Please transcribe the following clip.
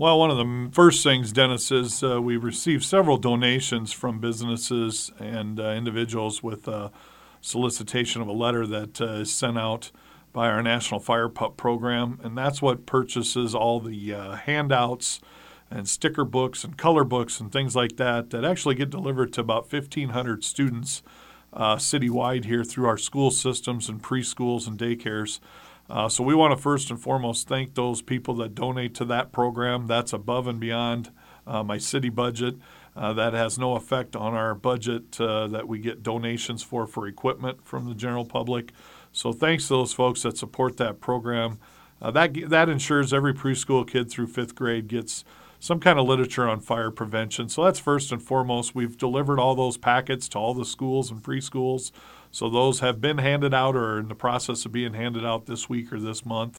Well, one of the first things, Dennis, is we received several donations from businesses and individuals with solicitation of a letter that is sent out by our National Fire Pup program, and that's what purchases all the handouts and sticker books and color books and things like that that actually get delivered to about 1,500 students citywide here through our school systems and preschools and daycares. So we want to first and foremost thank those people that donate to that program. That's above and beyond my city budget. That has no effect on our budget that we get donations for equipment from the general public. So thanks to those folks that support that program. That ensures every preschool kid through fifth grade gets some kind of literature on fire prevention. So that's first and foremost. We've delivered all those packets to all the schools and preschools. So those have been handed out or are in the process of being handed out this week or this month.